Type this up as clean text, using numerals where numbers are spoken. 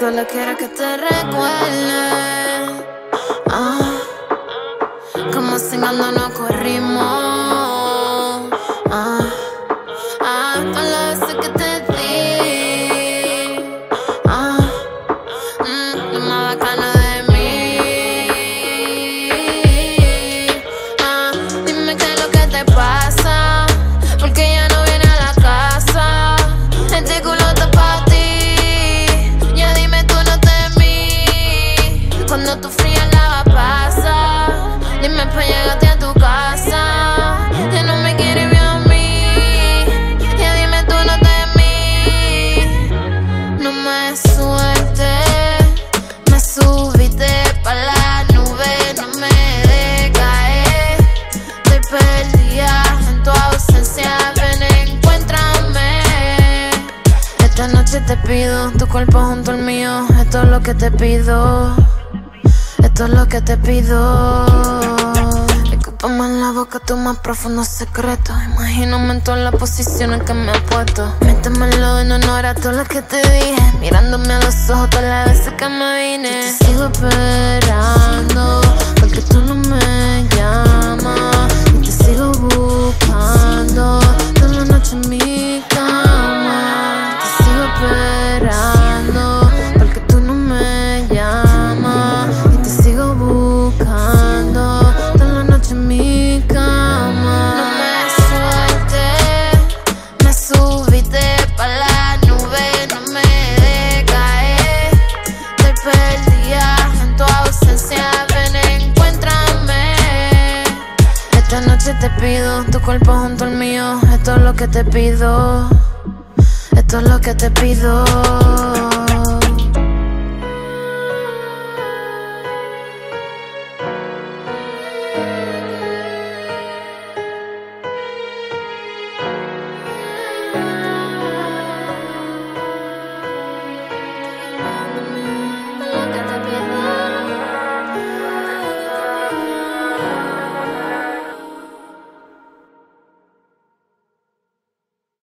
Solo quiero que te recuerde. Como cingando no corrimos. Todas las veces que te di. Lo más bacano de mí. Dime qué es lo que te pasa, porque ya no viene a la casa. Este culo está pa' ti. Ya dime tú no temí. Cuando tú frías la pasa. Dime pa' llegarte a tu casa. Ya no me quieres ver a mí. Ya dime tú no temí. No me sueltes. Me subiste pa' la nube. No me dejes caer. Estoy perdida en tu ausencia. Ven, encuéntrame. Esta noche te pido tu cuerpo junto al mío. Esto es lo que te pido. Esto es lo que te pido. Escúpame en la boca tu más profundo secreto. Imagíname en todas las posiciones que me he puesto. Métemelo en honor a todo lo que te dije. Mirándome a los ojos todas las veces que me vine. Y te sigo esperando, porque tú no me llamas. Y te sigo buscando toda la noche en mi cama. Te sigo esperando, porque tú no me llamas. Y te sigo buscando toda la noche en mi cama. No me sueltes. Me subiste pa' la nube. No me dejes caer. Estoy perdida en tu ausencia. Ven, encuéntrame. Esta noche te pido tu cuerpo junto al mío. Esto es lo que te pido. Esto es lo que te pido.